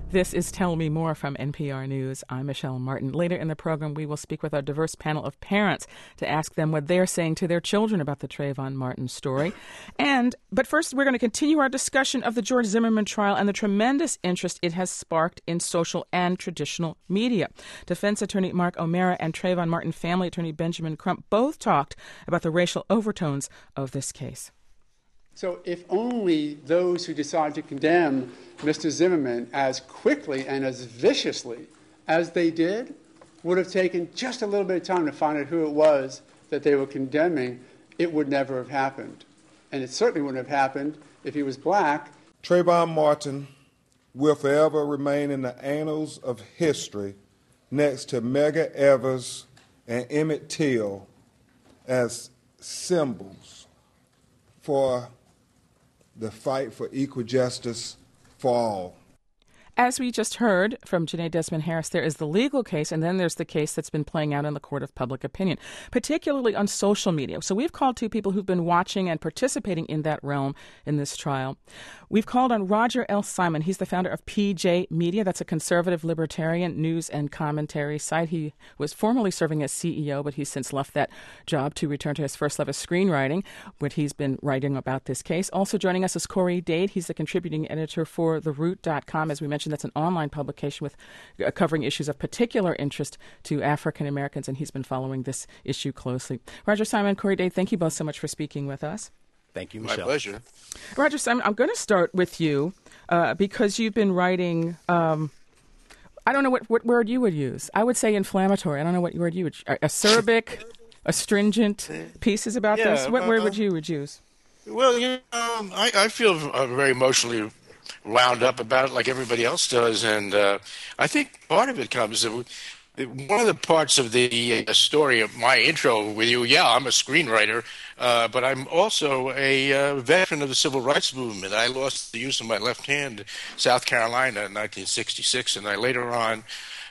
This is Tell Me More from NPR News. I'm Michelle Martin. Later in the program, we will speak with our diverse panel of parents to ask them what they're saying to their children about the Trayvon Martin story. But first, we're going to continue our discussion of the George Zimmerman trial and the tremendous interest it has sparked in social and traditional media. Defense attorney Mark O'Mara and Trayvon Martin family attorney Benjamin Crump both talked about the racial overtones of this case. So if only those who decide to condemn Mr. Zimmerman as quickly and as viciously as they did would have taken just a little bit of time to find out who it was that they were condemning, it would never have happened. And it certainly wouldn't have happened if he was black. Trayvon Martin will forever remain in the annals of history next to Medgar Evers and Emmett Till as symbols for the fight for equal justice for all. As we just heard from Janae Desmond Harris, there is the legal case, and then there's the case that's been playing out in the court of public opinion, particularly on social media. So we've called two people who've been watching and participating in that realm in this trial. We've called on Roger L. Simon. He's the founder of PJ Media. That's a conservative libertarian news and commentary site. He was formerly serving as CEO, but he's since left that job to return to his first love of screenwriting, where he's been writing about this case. Also joining us is Corey Dade. He's the contributing editor for TheRoot.com. As we mentioned, that's an online publication with covering issues of particular interest to African Americans, and he's been following this issue closely. Roger Simon, Corey Dade, thank you both so much for speaking with us. Thank you, Michelle. My pleasure. Roger Simon, I'm going to start with you because you've been writing, I don't know what word you would use. I would say inflammatory. I don't know what word you would acerbic, astringent pieces about this. What word would you use? Well, I feel very emotionally wound up about it like everybody else does. And I think part of it comes one of the parts of the story of my intro with you, I'm a screenwriter, but I'm also a veteran of the civil rights movement. I lost the use of my left hand in South Carolina in 1966, and I later on,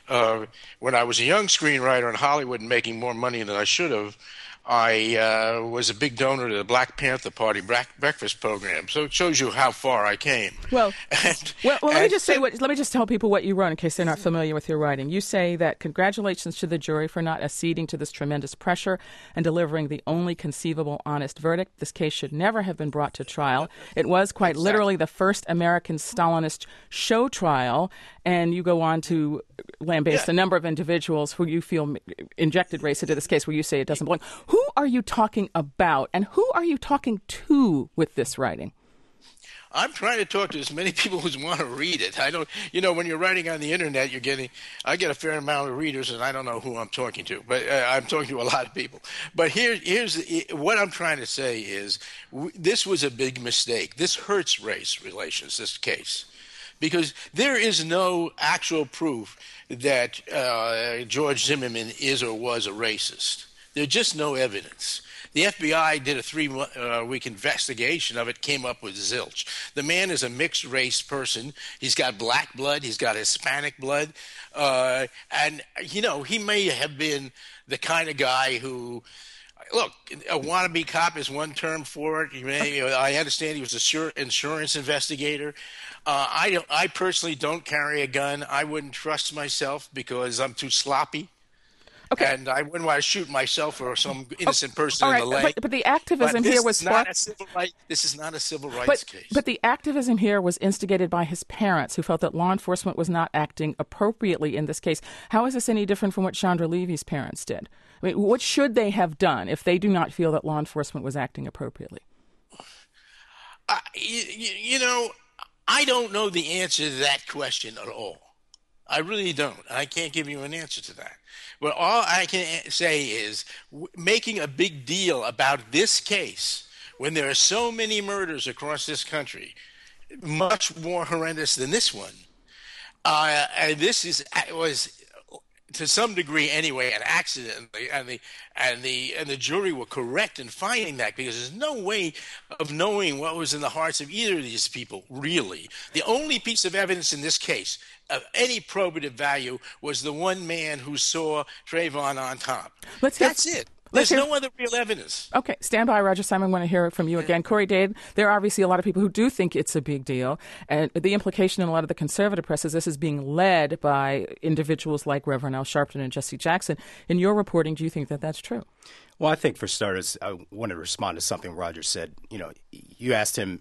when I was a young screenwriter in Hollywood and making more money than I should have, I was a big donor to the Black Panther Party breakfast program. So it shows you how far I came. Well, let me just tell people what you wrote in case they're not familiar with your writing. You say that congratulations to the jury for not acceding to this tremendous pressure and delivering the only conceivable honest verdict. This case should never have been brought to trial. It was quite literally the first American Stalinist show trial, and you go on to lambaste a number of individuals who you feel injected race into this case where you say it doesn't belong. Who are you talking about, and who are you talking to with this writing? I'm trying to talk to as many people as want to read it. I don't, when you're writing on the internet, I get a fair amount of readers, and I don't know who I'm talking to, but I'm talking to a lot of people. But here's what I'm trying to say is this was a big mistake. This hurts race relations, this case, because there is no actual proof that George Zimmerman is or was a racist. There's just no evidence. The FBI did a 3-week investigation of it, came up with zilch. The man is a mixed-race person. He's got black blood. He's got Hispanic blood. And he may have been the kind of guy who, look, a wannabe cop is one term for it. I understand he was an insurance investigator. I personally don't carry a gun. I wouldn't trust myself because I'm too sloppy. Okay. And I wouldn't want to shoot myself or some innocent person in the leg. But the activism here was This is not a civil rights case. But the activism here was instigated by his parents, who felt that law enforcement was not acting appropriately in this case. How is this any different from what Chandra Levy's parents did? I mean, what should they have done if they do not feel that law enforcement was acting appropriately? I don't know the answer to that question at all. I really don't. I can't give you an answer to that. But all I can say is making a big deal about this case when there are so many murders across this country, much more horrendous than this one. And this was to some degree anyway an accident, and the jury were correct in finding that, because there's no way of knowing what was in the hearts of either of these people, really. The only piece of evidence in this case of any probative value was the one man who saw Trayvon on top. That's it. There's no other real evidence. Okay, stand by, Roger Simon. I want to hear it from you again. Corey Dade, there are obviously a lot of people who do think it's a big deal. And the implication in a lot of the conservative press is this is being led by individuals like Reverend Al Sharpton and Jesse Jackson. In your reporting, do you think that that's true? Well, I think for starters, I want to respond to something Roger said. You asked him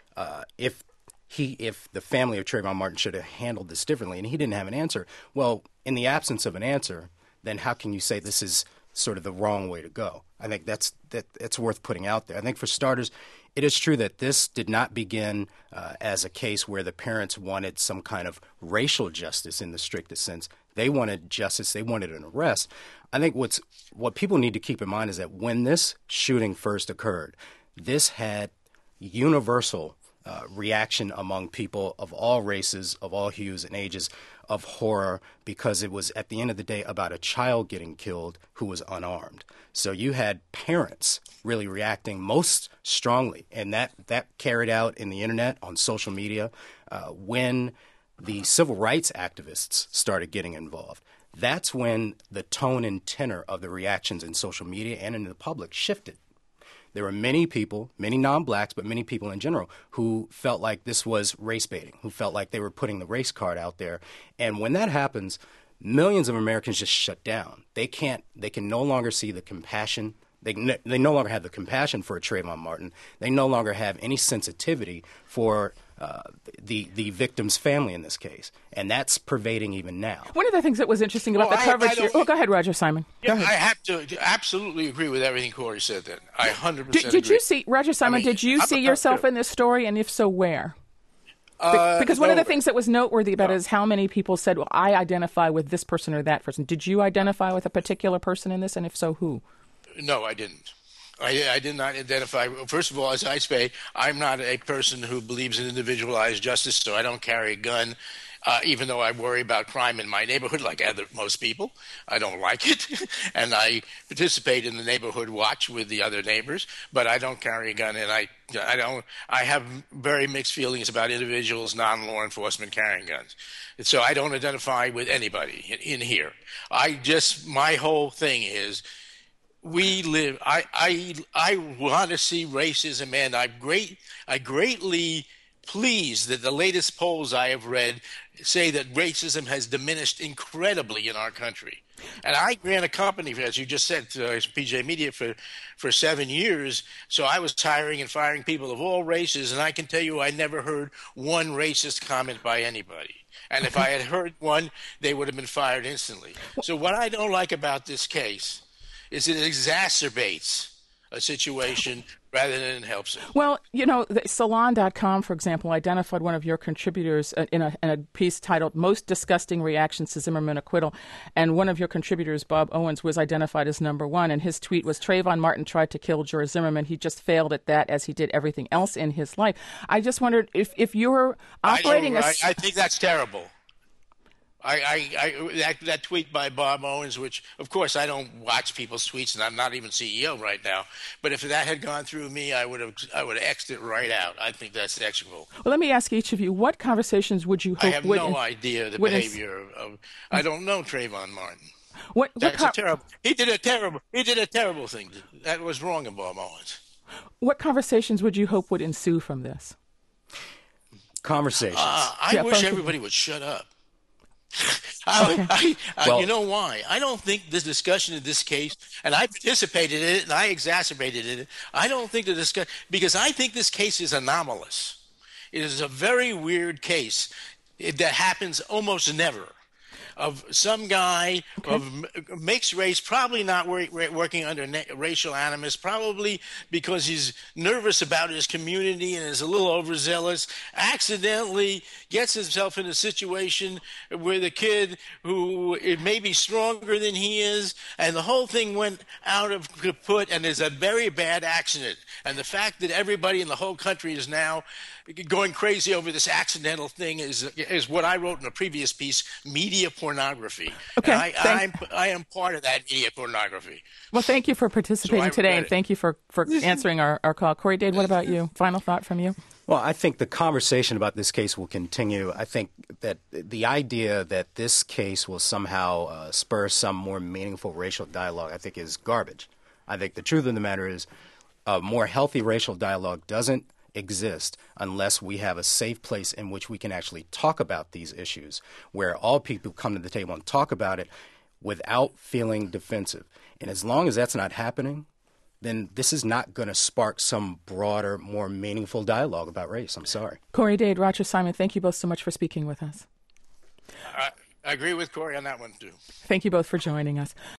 if the family of Trayvon Martin should have handled this differently, and he didn't have an answer. Well, in the absence of an answer, then how can you say this is sort of the wrong way to go? I think that's worth putting out there. I think for starters, it is true that this did not begin as a case where the parents wanted some kind of racial justice in the strictest sense. They wanted justice. They wanted an arrest. I think what people need to keep in mind is that when this shooting first occurred, this had universal reaction among people of all races, of all hues and ages, of horror, because it was, at the end of the day, about a child getting killed who was unarmed. So you had parents really reacting most strongly, and that carried out in the internet, on social media, when the civil rights activists started getting involved. That's when the tone and tenor of the reactions in social media and in the public shifted. There were many people, many non-blacks, but many people in general, who felt like this was race baiting, who felt like they were putting the race card out there. And when that happens, millions of Americans just shut down. They can no longer see the compassion. They no longer have the compassion for Trayvon Martin. They no longer have any sensitivity for the victim's family in this case, and that's pervading even now. One of the things that was interesting about the coverage here. Oh, go ahead, Roger Simon. Yeah, I have to absolutely agree with everything Corey said. Then I 100% did agree. you see, Roger Simon? Did you see yourself in this story, and if so, where? Because one of the things that was noteworthy about it is how many people said, "Well, I identify with this person or that person." Did you identify with a particular person in this, and if so, who? No, I didn't. I did not identify. First of all, as I say, I'm not a person who believes in individualized justice, so I don't carry a gun, even though I worry about crime in my neighborhood like most people. I don't like it, and I participate in the neighborhood watch with the other neighbors, but I don't carry a gun, and I have very mixed feelings about individuals, non-law enforcement, carrying guns. And so I don't identify with anybody in here. My whole thing is, I want to see racism end. I greatly pleased that the latest polls I have read say that racism has diminished incredibly in our country. And I ran a company, as you just said, PJ Media for 7 years. So I was hiring and firing people of all races, and I can tell you I never heard one racist comment by anybody. And if I had heard one, they would have been fired instantly. So what I don't like about this case is it exacerbates a situation rather than helps it. Well, Salon.com, for example, identified one of your contributors in a piece titled Most Disgusting Reactions to Zimmerman Acquittal. And one of your contributors, Bob Owens, was identified as number one. And his tweet was, Trayvon Martin tried to kill George Zimmerman. He just failed at that as he did everything else in his life. I just wondered if you're operating I think that's terrible. That tweet by Bob Owens, which, of course, I don't watch people's tweets, and I'm not even CEO right now. But if that had gone through me, I would have X'd it right out. I think that's sexual. Well, let me ask each of you: what conversations would you hope? I have no idea the behavior of. I don't know Trayvon Martin. That's terrible. He did a terrible thing. That was wrong of Bob Owens. What conversations would you hope would ensue from this? Conversations. I wish everybody would shut up. You know why? I don't think this discussion in this case, and I participated in it, and I exacerbated it. I don't think the discussion, because I think this case is anomalous. It is a very weird case that happens almost never. Of some guy of mixed race, probably not working under racial animus, probably because he's nervous about his community and is a little overzealous, accidentally gets himself in a situation where the kid who may be stronger than he is, and the whole thing went out of kaput, and there's a very bad accident. And the fact that everybody in the whole country is now going crazy over this accidental thing is what I wrote in a previous piece, media pornography. Okay, I am part of that media pornography. Well, thank you for participating today, and thank you for answering our call. Corey Dade, what about you? Final thought from you? Well, I think the conversation about this case will continue. I think that the idea that this case will somehow spur some more meaningful racial dialogue, I think, is garbage. I think the truth of the matter is a more healthy racial dialogue doesn't exist unless we have a safe place in which we can actually talk about these issues, where all people come to the table and talk about it without feeling defensive. And as long as that's not happening, then this is not going to spark some broader, more meaningful dialogue about race. I'm sorry. Corey Dade, Roger Simon, thank you both so much for speaking with us. I agree with Corey on that one, too. Thank you both for joining us.